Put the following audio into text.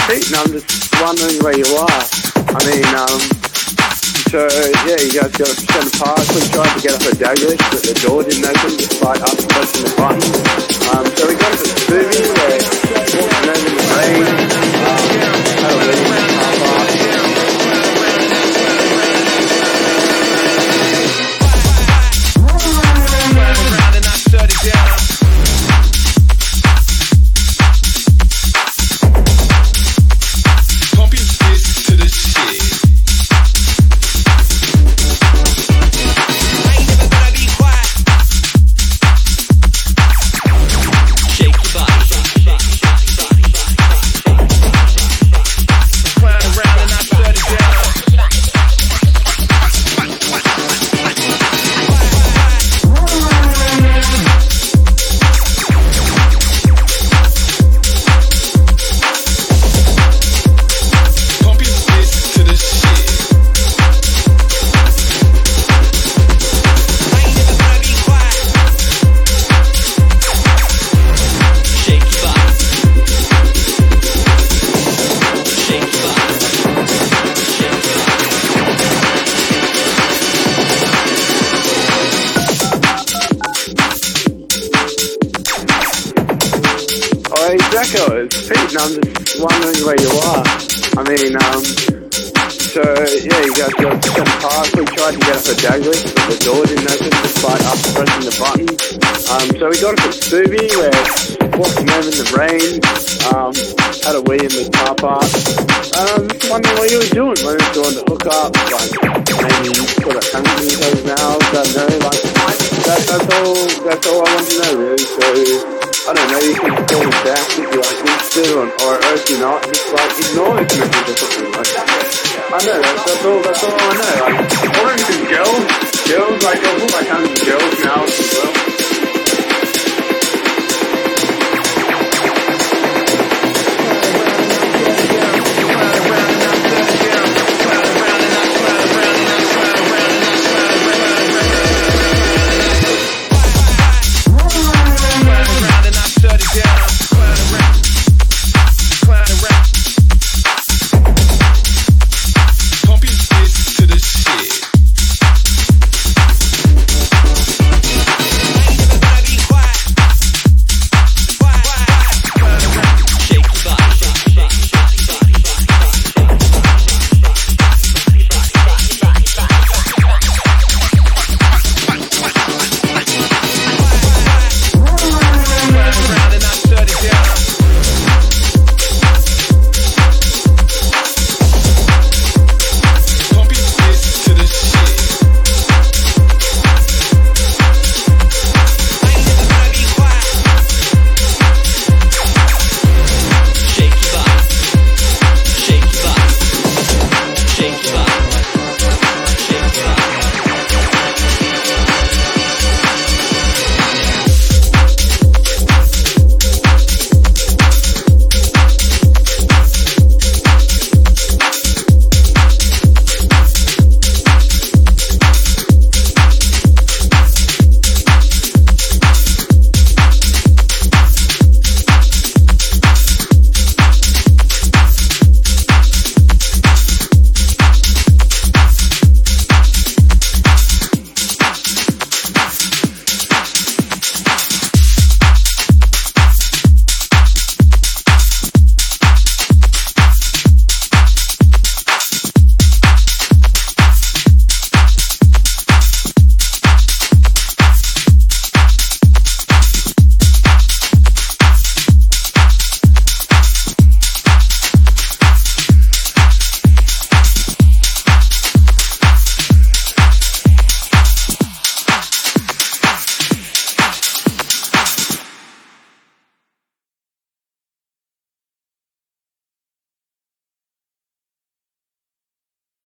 Pete, and I'm just wondering where you are. I mean, so yeah, you guys got to Centre Park. We tried to get up at Douglas, but the door didn't open despite us pressing the button. So we got up at Scooby, where walking over in the rain, had a wedding in the car park. It's Pete, and I'm just wondering where you are. I mean, so yeah, you guys got to Centre Park. We tried to get up at Douglas, but the door didn't open despite us pressing the button. So we got up at Scooby, where walking over in the rain, had a wee in the car park. Wondering what you were doing. Whether you wanted to hook up, like maybe put a tongue in each other's mouths. I don't know. Like that's all I want to know, really. So I don't know, you can call me back if you're like interested or if you're not, just like ignore the message or something like that. I know, that's all I know.